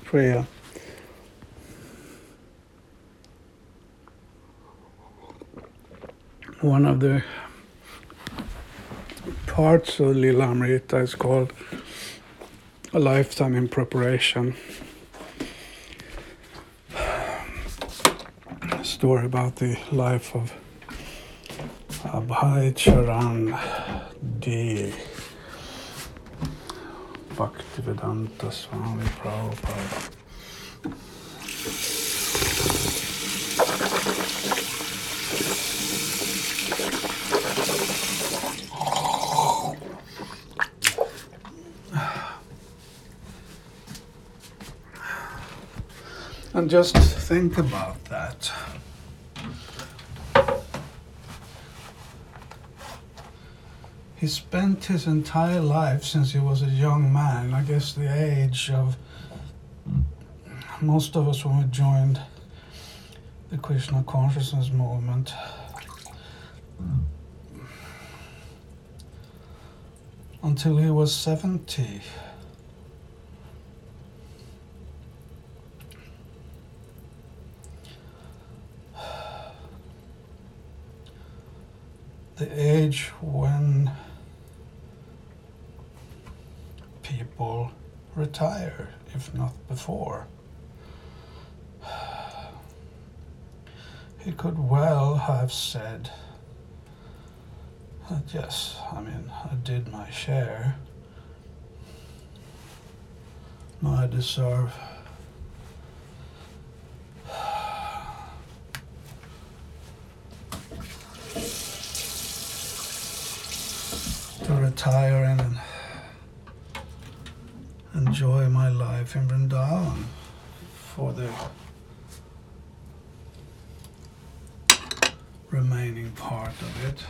Priya. One of the parts of Lilamrita is called A Lifetime in Preparation. A story about the life of Abhay Charan D. Bhaktivedanta Swami Prabhupada. And just think about that. He spent his entire life since he was a young man, I guess the age of most of us when we joined the Krishna consciousness movement. Until he was 70. The age when people retire, if not before. He could well have said that yes, I did my share. Now I deserve to retire and enjoy my life in Vrindavan for the remaining part of it.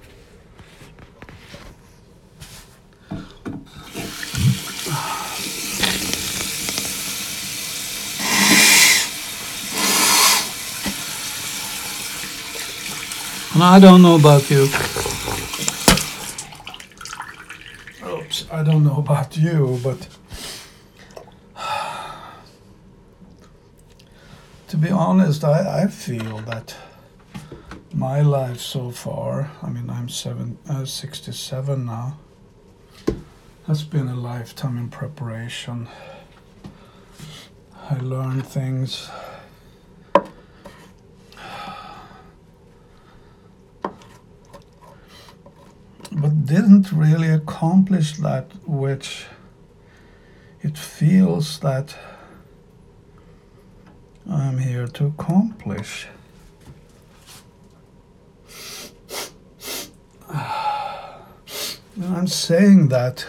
And I don't know about you. Oops, I don't know about you, but to be honest, I feel that my life so far, I'm 67 now, has been a lifetime in preparation. I learned things. But didn't really accomplish that which it feels that I'm here to accomplish. I'm saying that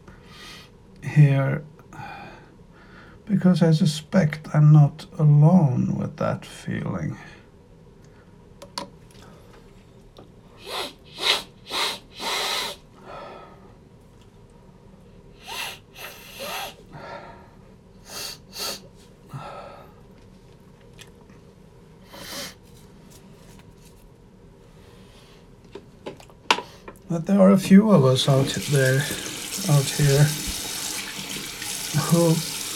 here because I suspect I'm not alone with that feeling. But there are a few of us out here who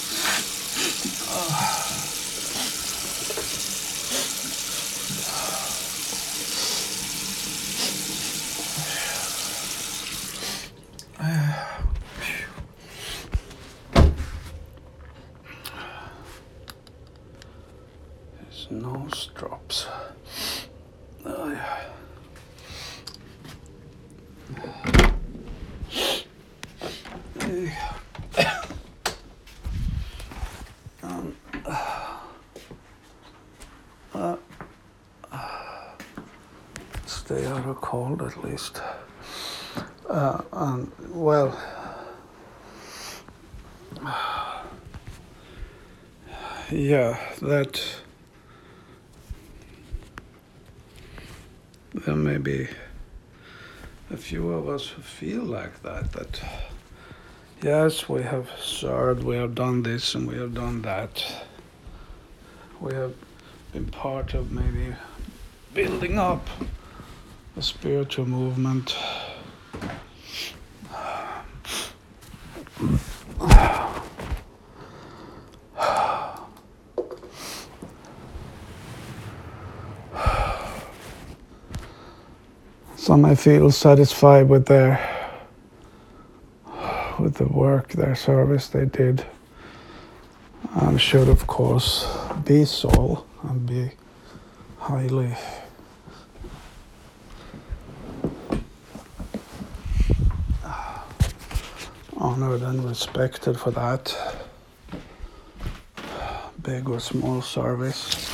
his nose drops. Stay out of cold at least. Yeah, that there may be a few of us who feel like that yes, we have served, we have done this and we have done that. We have been part of maybe building up a spiritual movement. Some may feel satisfied with the work, their service they did, and should of course be so and be highly honored and respected for that, big or small service.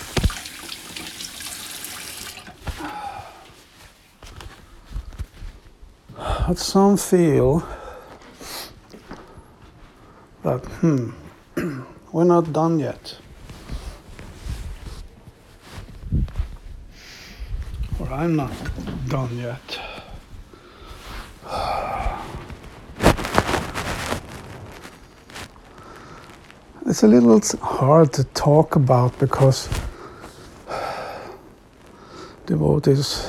But some feel that, we're not done yet. Or I'm not done yet. It's a little hard to talk about because devotees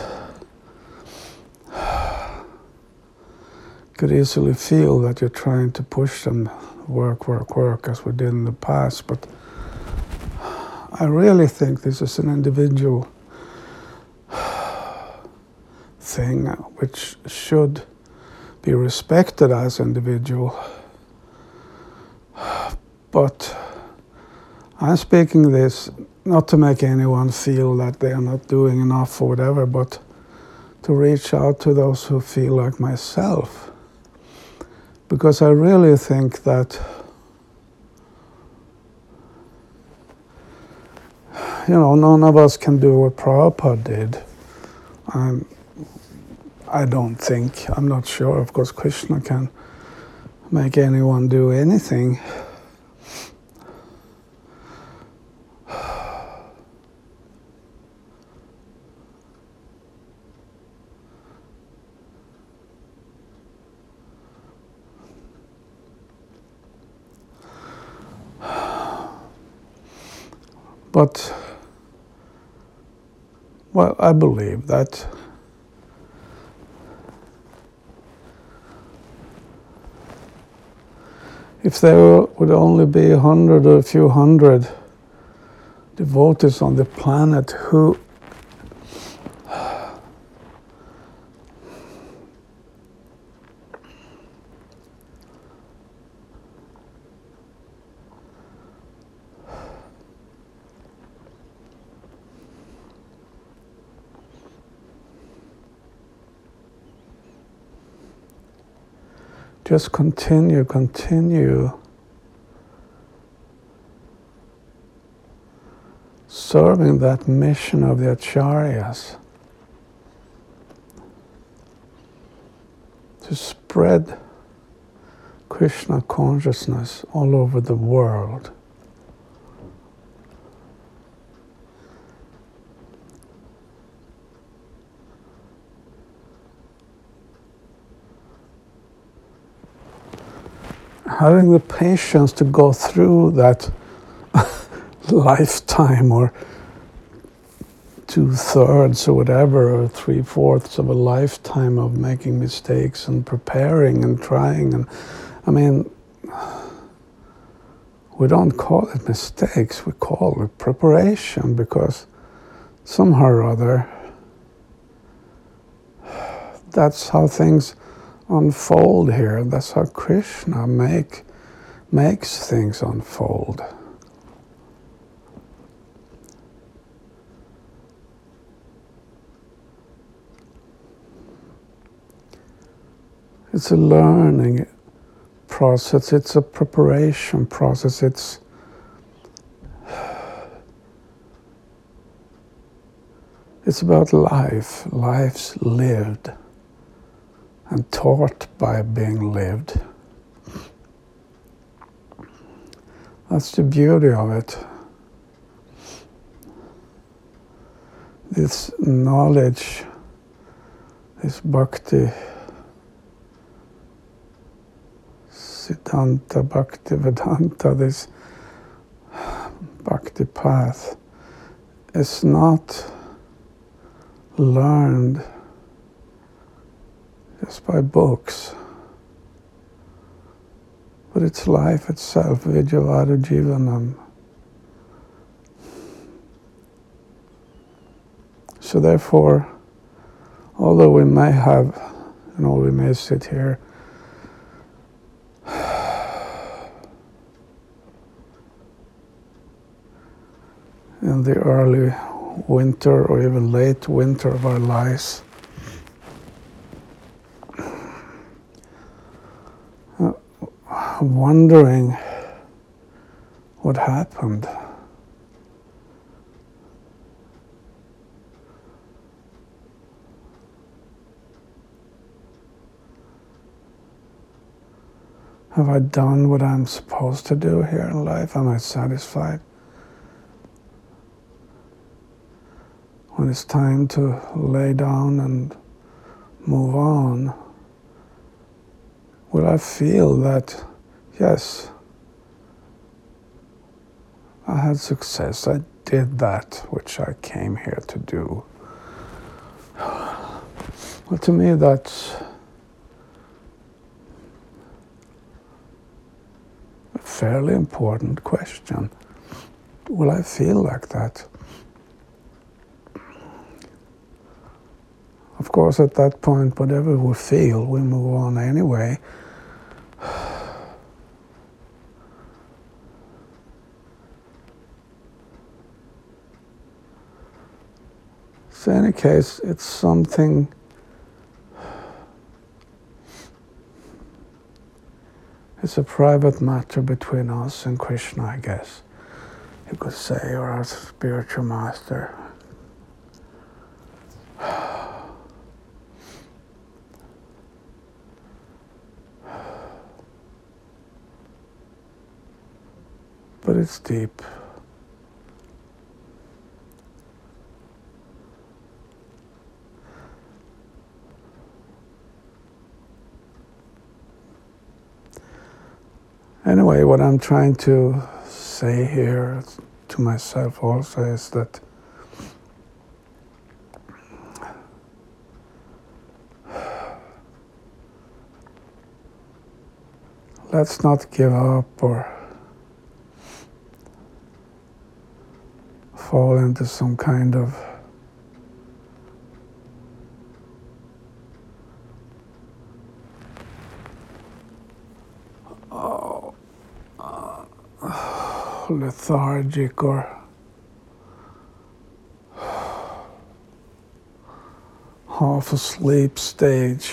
could easily feel that you're trying to push them work as we did in the past, but I really think this is an individual thing which should be respected as individual. But I'm speaking this not to make anyone feel that they are not doing enough or whatever, but to reach out to those who feel like myself. Because I really think that, none of us can do what Prabhupada did. I don't think, I'm not sure, of course Krishna can make anyone do anything. But, well, I believe that if there would only be 100 or a few hundred devotees on the planet who just continue serving that mission of the Acharyas to spread Krishna consciousness all over the world. Having the patience to go through that lifetime or 2/3 or whatever, or 3/4 of a lifetime of making mistakes and preparing and trying. And I mean, we don't call it mistakes, we call it preparation, because somehow or other that's how things unfold here. That's how Krishna makes things unfold. It's a learning process, it's a preparation process, it's about life. Life's lived and taught by being lived. That's the beauty of it. This knowledge, this bhakti, Siddhanta, Bhakti Vedanta, this bhakti path is not learned just by books, but it's life itself, Vijayavada Jivanam. So therefore, although we may have, we may sit here in the early winter or even late winter of our lives, wondering what happened. Have I done what I'm supposed to do here in life? Am I satisfied? When it's time to lay down and move on, will I feel that, yes, I had success, I did that which I came here to do? Well, to me that's a fairly important question. Will I feel like that? Of course, at that point, whatever we feel, we move on anyway. So in any case, it's something it's a private matter between us and Krishna, I guess. You could say, or our spiritual master. But it's deep. Anyway, what I'm trying to say here to myself also is that let's not give up or fall into some kind of lethargic or half asleep state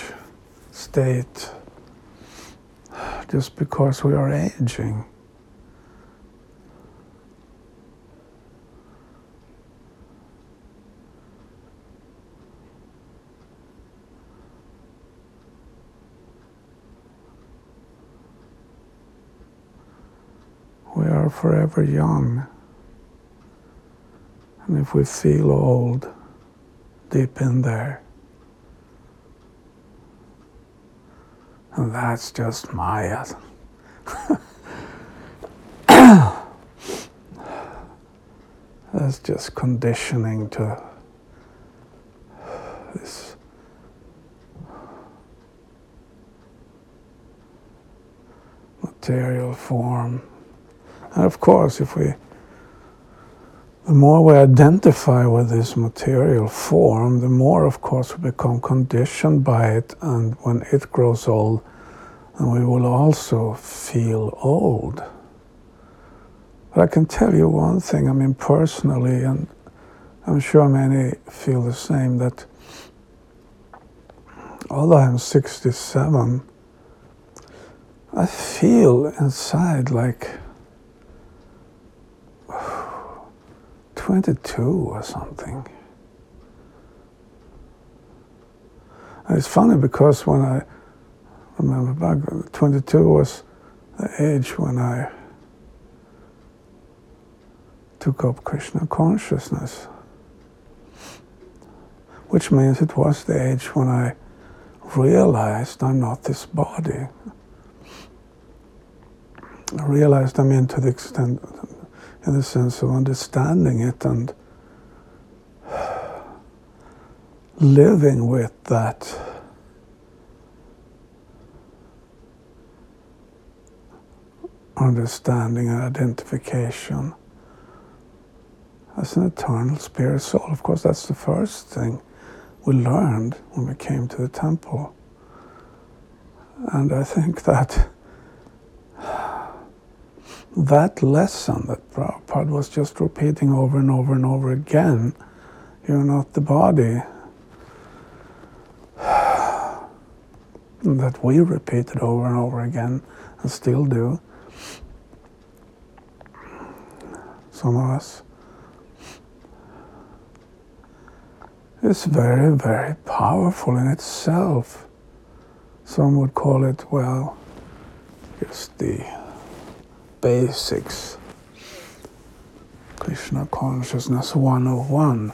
just because we are aging. We are forever young, and if we feel old deep in there, and that's just Maya. That's just conditioning to this material form. And of course, the more we identify with this material form, the more, of course, we become conditioned by it, and when it grows old, then we will also feel old. But I can tell you one thing, personally, and I'm sure many feel the same, that although I'm 67, I feel inside like 22 or something. And it's funny because when I remember back, 22 was the age when I took up Krishna consciousness, which means it was the age when I realized I'm not this body. I realized I'm in to the extent, in the sense of understanding it and living with that understanding and identification as an eternal spirit soul. Of course, that's the first thing. we learned when we came to the temple. And I think that lesson that Prabhupada was just repeating over and over and over again, you're not the body, that we repeated over and over again and still do, some of us, is very, very powerful in itself. Some would call it, well, just the basics. Krishna Consciousness 101.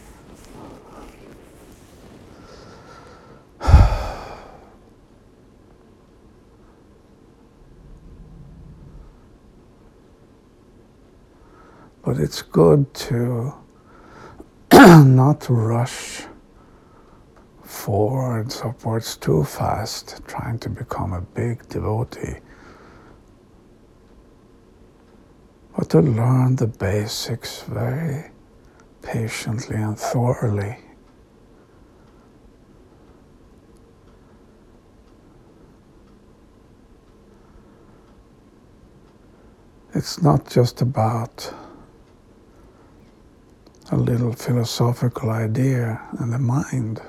But it's good to not rush forwards, upwards too fast, trying to become a big devotee, but to learn the basics very patiently and thoroughly. It's not just about a little philosophical idea in the mind.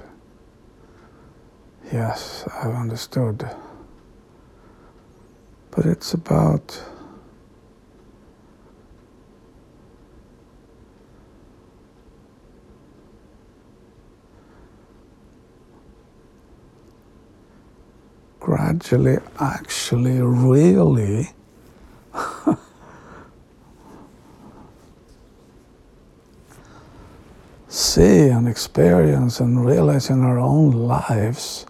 Yes, I've understood. But it's about gradually, actually, really see and experience and realize in our own lives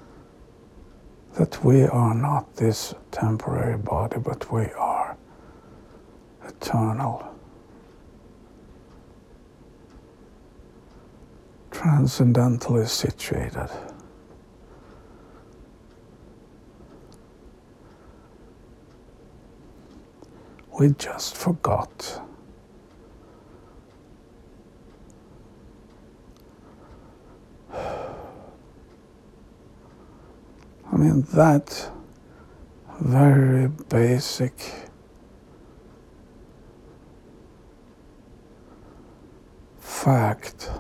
that we are not this temporary body, but we are eternal, transcendentally situated. We just forgot. I mean, that very basic fact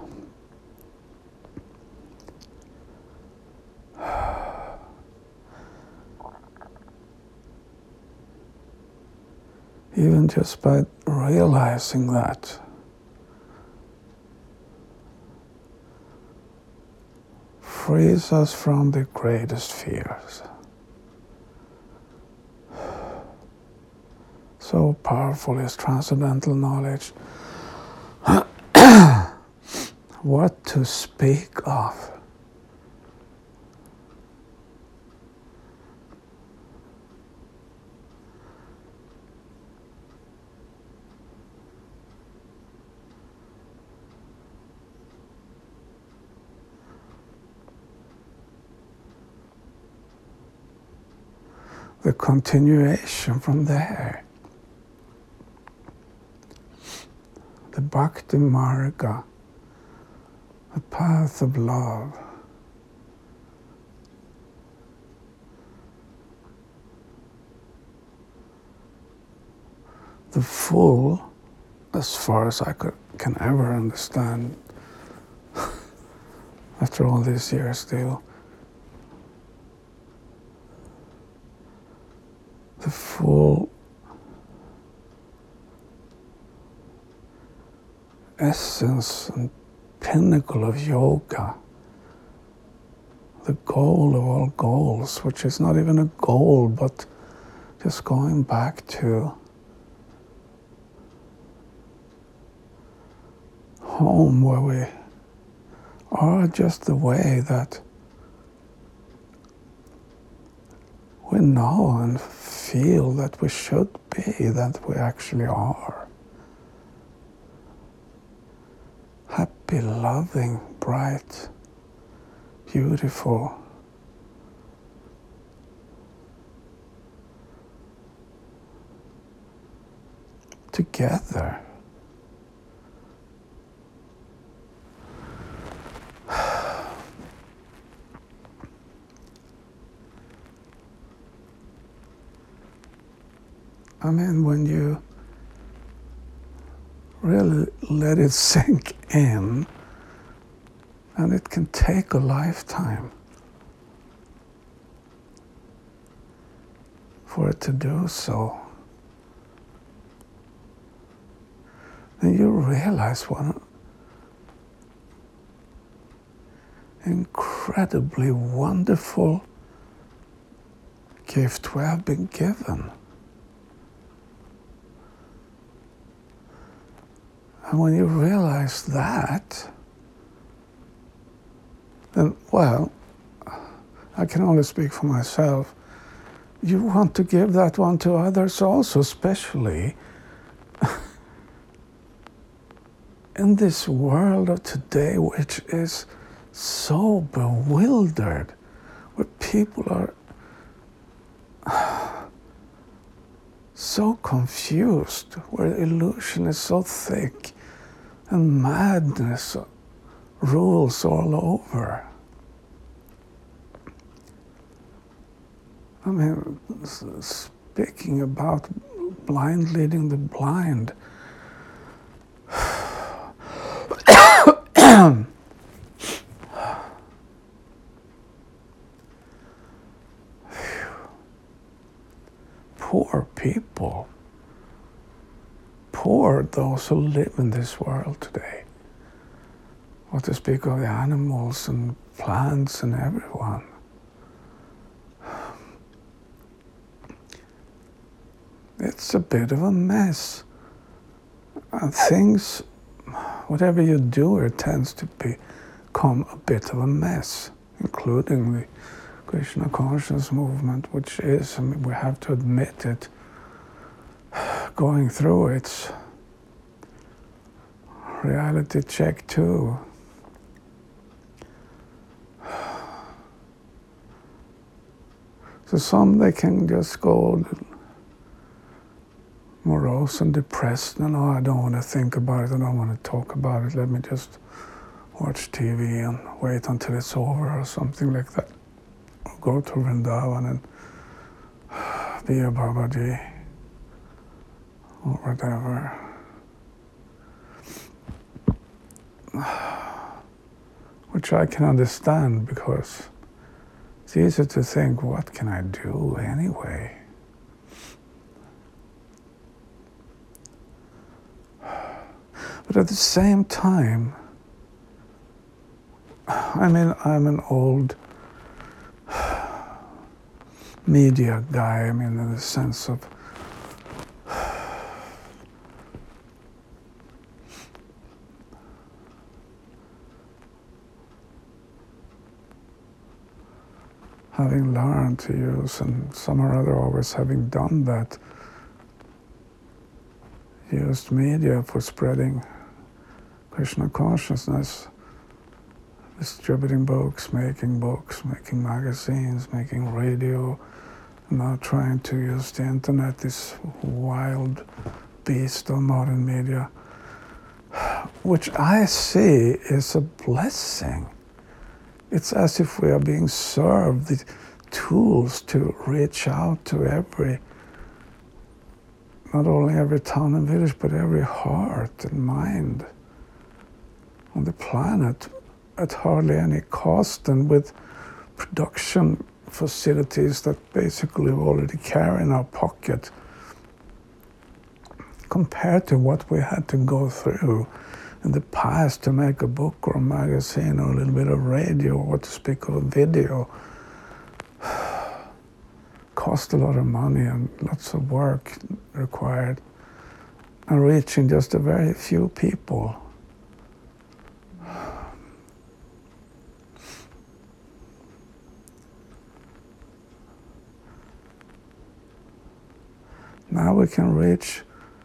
even just by realizing that, frees us from the greatest fears. So powerful is transcendental knowledge. What to speak of? The continuation from there. The Bhakti Marga, the path of love. The full, as far as I can ever understand, after all these years still, the full essence and pinnacle of yoga, the goal of all goals, which is not even a goal, but just going back to home where we are just the way that we know and feel that we should be, that we actually are. Happy, loving, bright, beautiful. Together. I mean, when you really let it sink in, and it can take a lifetime for it to do so, then you realize what an incredibly wonderful gift we have been given. And when you realize that, then, well, I can only speak for myself. You want to give that one to others also, especially in this world of today, which is so bewildered, where people are so confused, where illusion is so thick and madness rules all over. I mean, speaking about blind leading the blind, poor people, poor those who live in this world today. What to speak of the animals and plants and everyone. It's a bit of a mess. And things, whatever you do, it tends to become a bit of a mess, including the Krishna conscious movement, which is, I mean, we have to admit it, going through its reality check too. So some, they can just go morose and depressed, and oh, I don't want to think about it, I don't want to talk about it, let me just watch TV and wait until it's over or something like that. Or go to Vrindavan and be a Babaji or whatever. Which I can understand, because it's easy to think, what can I do anyway? But at the same time, I mean, I'm an old media guy, I mean, in the sense of having learned to use, and some or other always having done that, used media for spreading Krishna consciousness, distributing books, making magazines, making radio, and now trying to use the internet, this wild beast of modern media, which I see is a blessing. It's as if we are being served the tools to reach out to not only every town and village, but every heart and mind on the planet at hardly any cost, and with production facilities that basically we already carry in our pocket, compared to what we had to go through in the past to make a book or a magazine or a little bit of radio, or what to speak of a video. Cost a lot of money and lots of work required, and reaching just a very few people. Now we can reach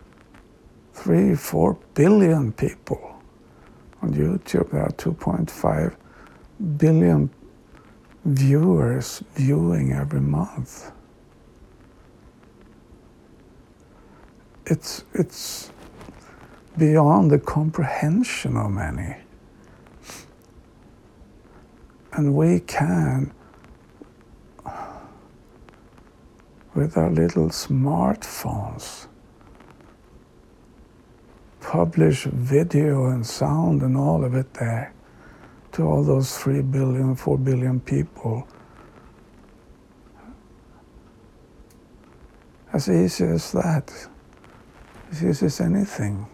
3-4 billion people on YouTube. There are 2.5 billion viewers viewing every month. It's beyond the comprehension of many. And we can, with our little smartphones, publish video and sound and all of it there to all those 3 billion, 4 billion people. As easy as that, as easy as anything.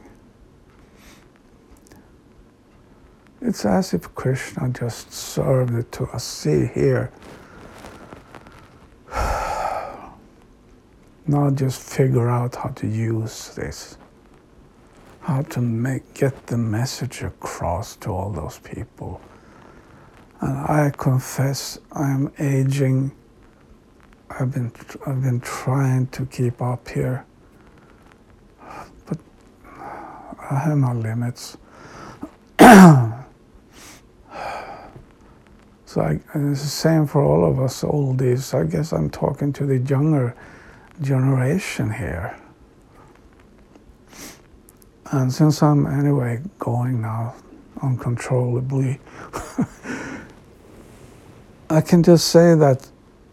It's as if Krishna just served it to us. See here. Now just figure out how to use this. How to get the message across to all those people. And I confess I'm aging. I've been trying to keep up here, but I have my limits. So it's the same for all of us oldies. I guess I'm talking to the younger generation here. And since I'm anyway going now uncontrollably, I can just say that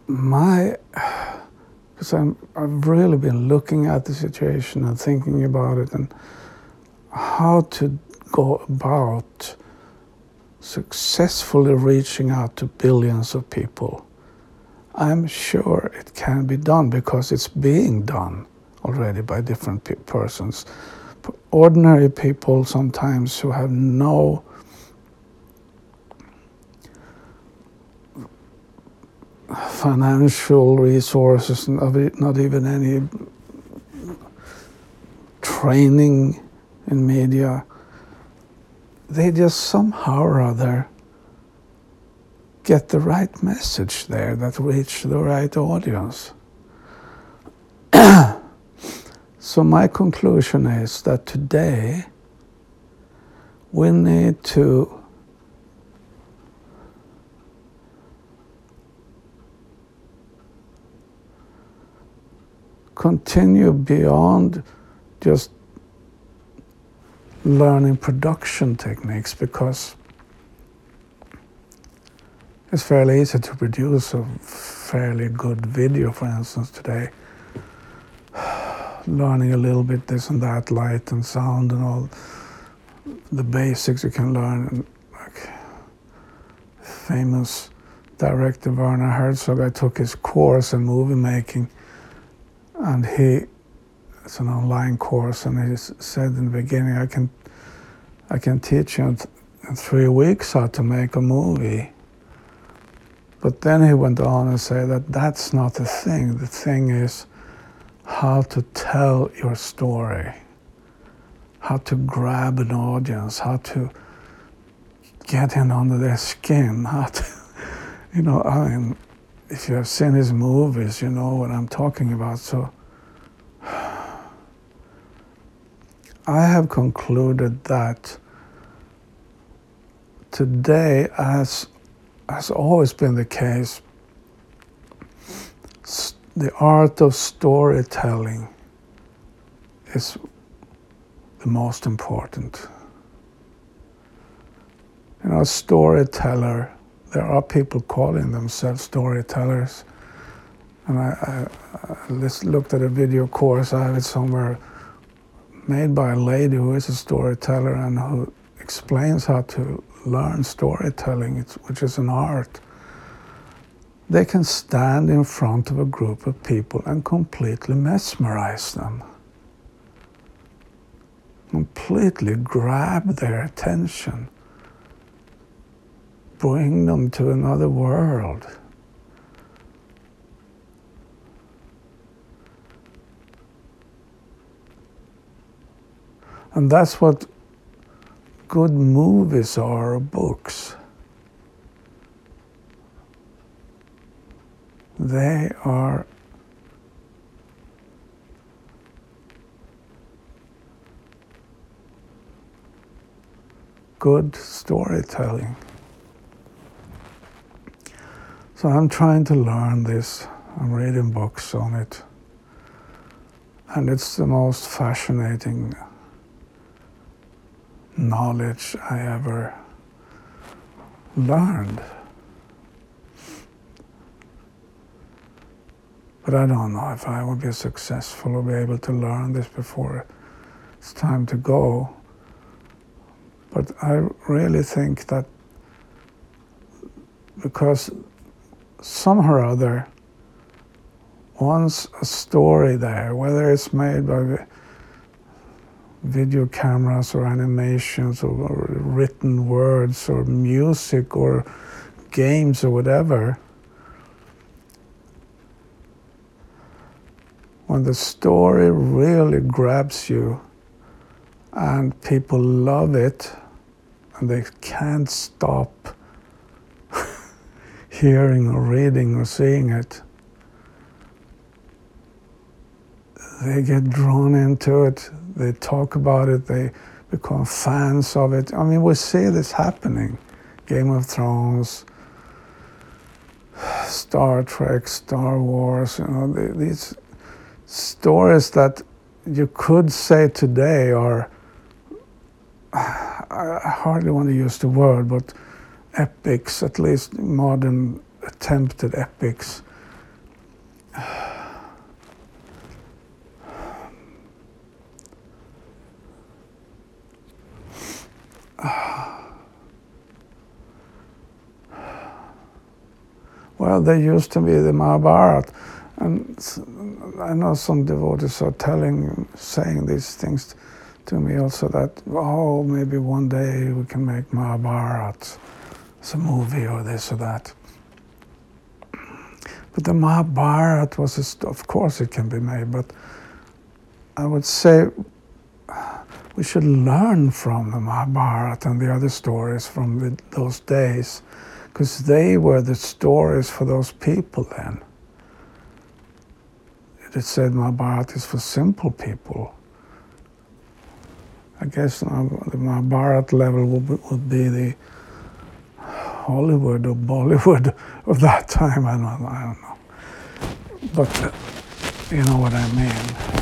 because I've really been looking at the situation and thinking about it and how to go about successfully reaching out to billions of people. I'm sure it can be done because it's being done already by different persons. Ordinary people sometimes who have no financial resources, not even any training in media, they just somehow or other get the right message there that reach the right audience. So my conclusion is that today we need to continue beyond just learning production techniques, because it's fairly easy to produce a fairly good video, for instance, today. Learning a little bit this and that, light and sound and all the basics you can learn. Like famous director Werner Herzog, I took his course in movie making, and it's an online course, and he said in the beginning, I can teach you in 3 weeks how to make a movie. But then he went on and said that that's not the thing. The thing is how to tell your story, how to grab an audience, how to get in under their skin, how to, I mean, if you have seen his movies, you know what I'm talking about. So I have concluded that today, as has always been the case, the art of storytelling is the most important. A storyteller, there are people calling themselves storytellers. And I looked at a video course, I have it somewhere, made by a lady who is a storyteller and who explains how to learn storytelling, which is an art. They can stand in front of a group of people and completely mesmerize them. Completely grab their attention. Bring them to another world. And that's what good movies are, or books. They are good storytelling. So I'm trying to learn this. I'm reading books on it. And it's the most fascinating knowledge I ever learned. But I don't know if I will be successful or be able to learn this before it's time to go. But I really think that because somehow or other, once a story there, whether it's made by video cameras or animations or written words or music or games or whatever, when the story really grabs you and people love it and they can't stop hearing or reading or seeing it, they get drawn into it, they talk about it, they become fans of it. I mean, we see this happening. Game of Thrones, Star Trek, Star Wars, these stories that you could say today are, I hardly want to use the word, but epics, at least modern attempted epics. Well, there used to be the Mahabharata, and I know some devotees are saying these things to me also, that, oh, maybe one day we can make Mahabharata as a movie or this or that. But the Mahabharata was, of course it can be made, but I would say we should learn from the Mahabharata and the other stories from those days, because they were the stories for those people then. It said Mahabharata is for simple people. I guess the Mahabharata level would be the Hollywood or Bollywood of that time. I don't know. But you know what I mean.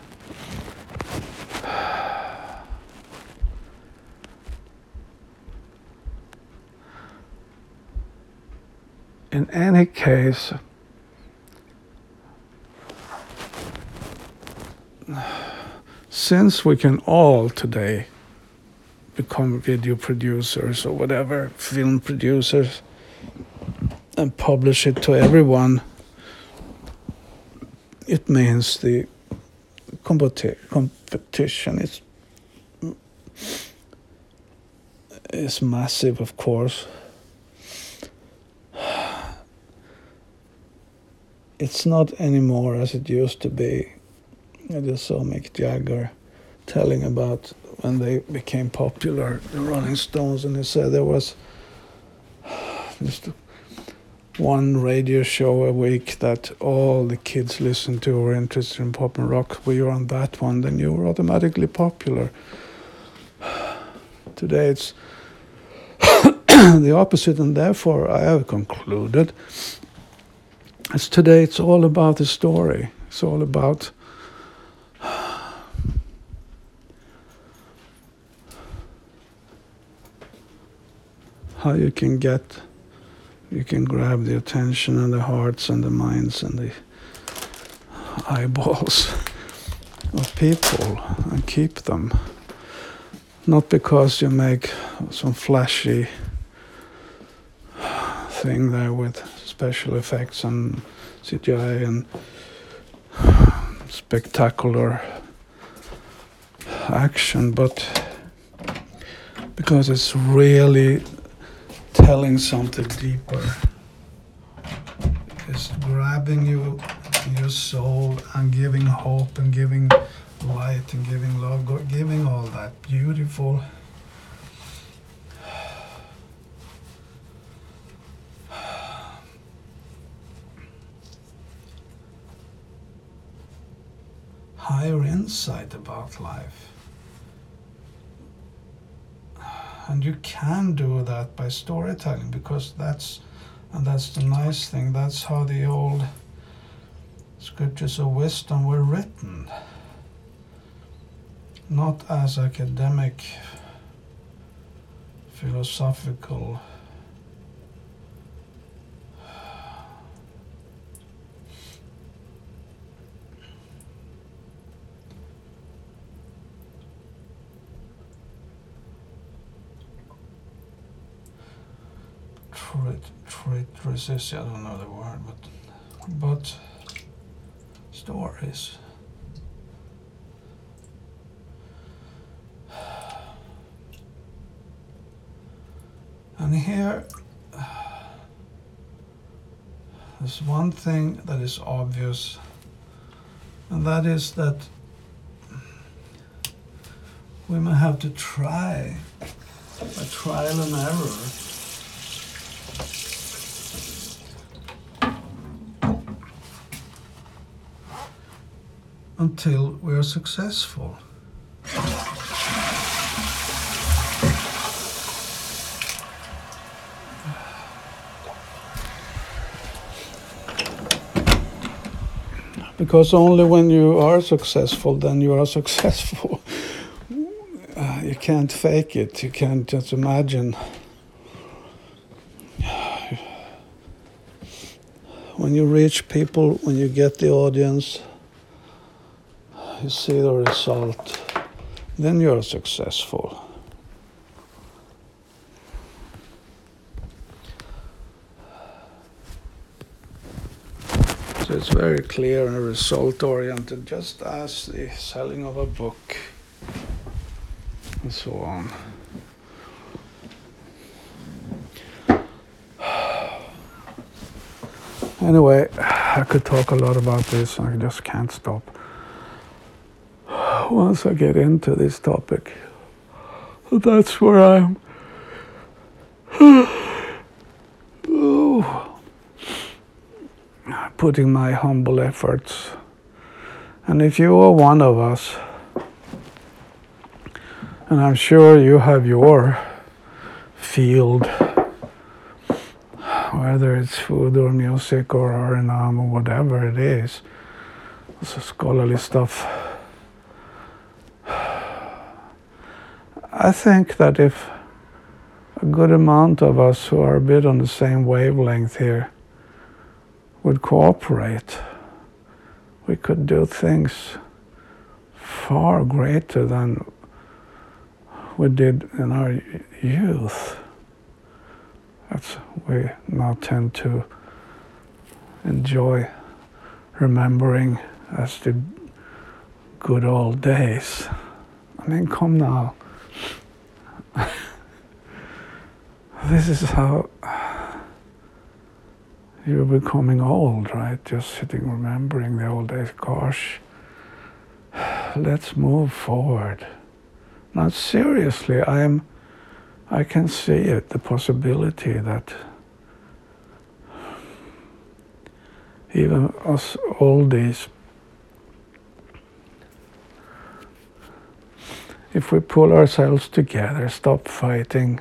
In any case, since we can all today become video producers or whatever, film producers, and publish it to everyone, it means the competition is massive, of course. It's not anymore as it used to be. I just saw Mick Jagger telling about when they became popular, the Rolling Stones, and he said there was just one radio show a week that all the kids listened to or interested in pop and rock. We were on that one, then you were automatically popular. Today it's the opposite, and therefore I have concluded today it's all about the story. It's all about how you can grab the attention and the hearts and the minds and the eyeballs of people and keep them. Not because you make some flashy thing there with special effects and CGI and spectacular action, but because it's really telling something deeper. It's grabbing you in your soul and giving hope and giving light and giving love, giving all that beautiful higher insight about life. And you can do that by storytelling, because that's the nice thing. That's how the old scriptures of wisdom were written. Not as academic, philosophical resist, I don't know the word, but stories. And here, there's one thing that is obvious, and that is that we may have to try, by trial and error, until we are successful. Because only when you are successful, then you are successful. You can't fake it. You can't just imagine. When you reach people, when you get the audience, you see the result, then you're successful. So it's very clear and result-oriented, just as the selling of a book and so on. Anyway, I could talk a lot about this, and I just can't stop. Once I get into this topic, that's where I'm putting my humble efforts. And if you are one of us, and I'm sure you have your field, whether it's food or music or Harinam or whatever it is, it's scholarly stuff. I think that if a good amount of us who are a bit on the same wavelength here would cooperate, we could do things far greater than we did in our youth. That's we now tend to enjoy remembering as the good old days. I mean, come now. This is how you're becoming old, right? Just sitting remembering the old days. Gosh, let's move forward. Now, seriously, I can see it, the possibility that even us oldies, if we pull ourselves together, stop fighting,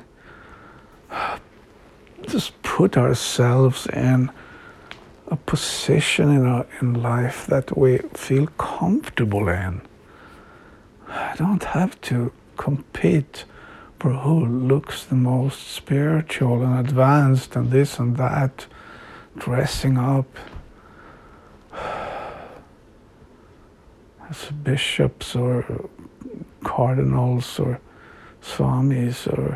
just put ourselves in a position in life that we feel comfortable in. I don't have to compete for who looks the most spiritual and advanced and this and that, dressing up as bishops or cardinals or swamis or,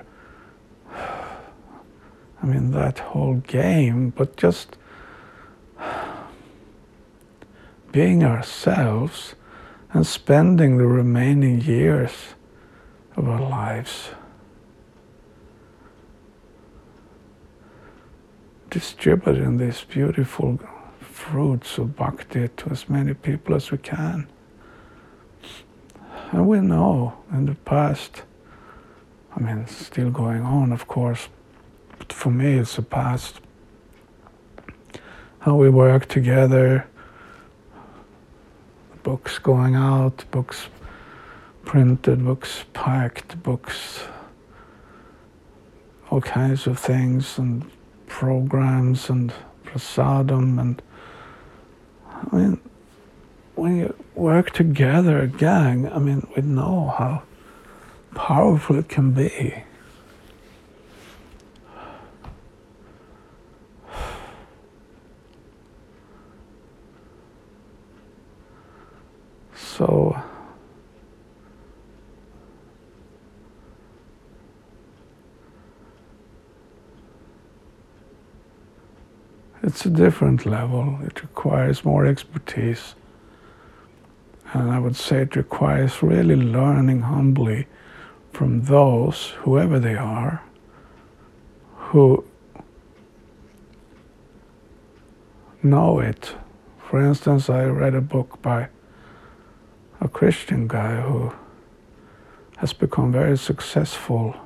I mean, that whole game, but just being ourselves and spending the remaining years of our lives distributing these beautiful fruits of bhakti to as many people as we can. And we know in the past, I mean, it's still going on, of course, but for me it's the past, how we work together, books going out, books printed, books packed, books, all kinds of things, and programs and prasadam, and I mean, when you work together, a gang, I mean, we know how powerful it can be. So it's a different level. It requires more expertise. And I would say it requires really learning humbly from those, whoever they are, who know it. For instance, I read a book by a Christian guy who has become very successful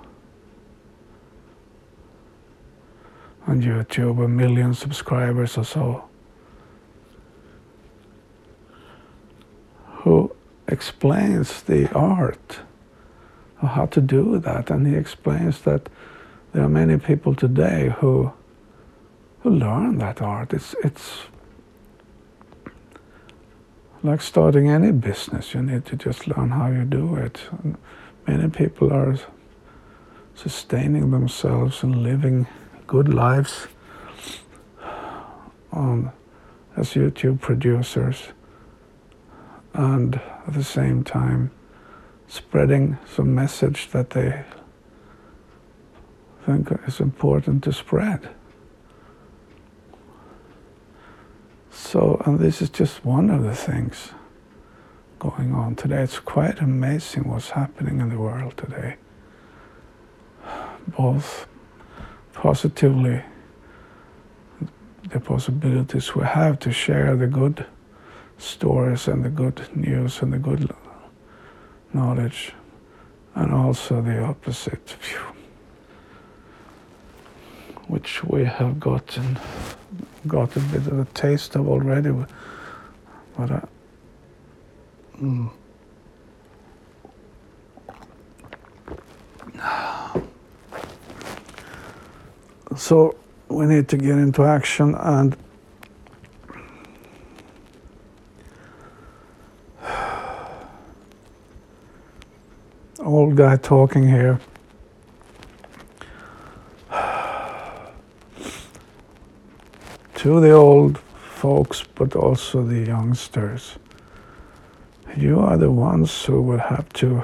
on YouTube, 1 million subscribers or so, who explains the art of how to do that. And he explains that there are many people today who learn that art. It's like starting any business. You need to just learn how you do it. And many people are sustaining themselves and living good lives as YouTube producers, and at the same time spreading some message that they think is important to spread. So, and this is just one of the things going on today. It's quite amazing what's happening in the world today. Both positively, the possibilities we have to share the good stories and the good news and the good knowledge, and also the opposite, which we have got a bit of a taste of already. But so we need to get into action. And old guy talking here. To the old folks, but also the youngsters. You are the ones who will have to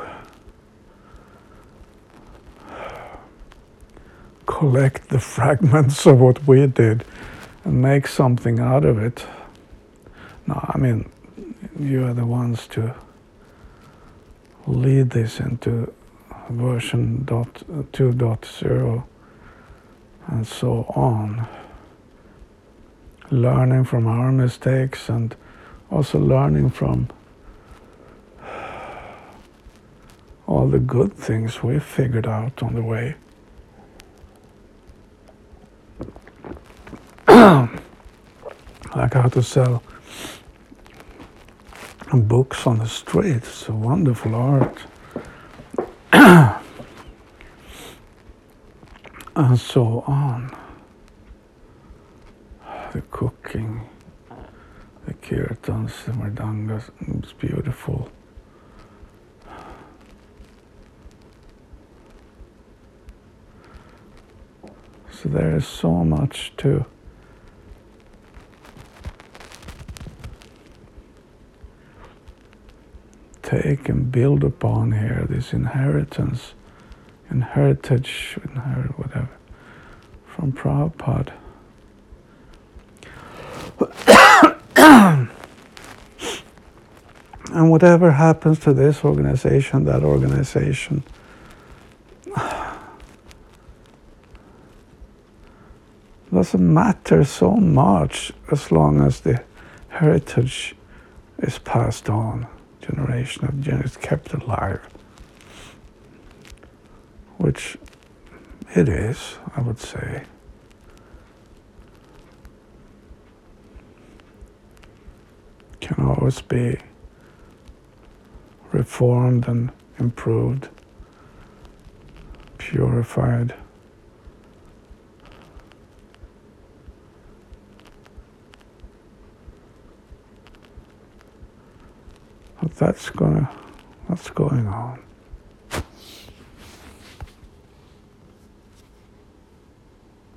collect the fragments of what we did and make something out of it. No, I mean, you are the ones to lead this into version 2.0 and so on. Learning from our mistakes and also learning from all the good things we figured out on the way. Like how to sell books on the street. It's a wonderful art. And so on. The cooking, the kirtans, the mridangas, it's beautiful. So there is so much to take and build upon here, this inheritance, heritage, whatever, from Prabhupada. And whatever happens to this organization, that organization, doesn't matter so much as long as the heritage is passed on, generation of generations, kept alive, which it is, I would say. Can always be reformed and improved, purified. But that's going on.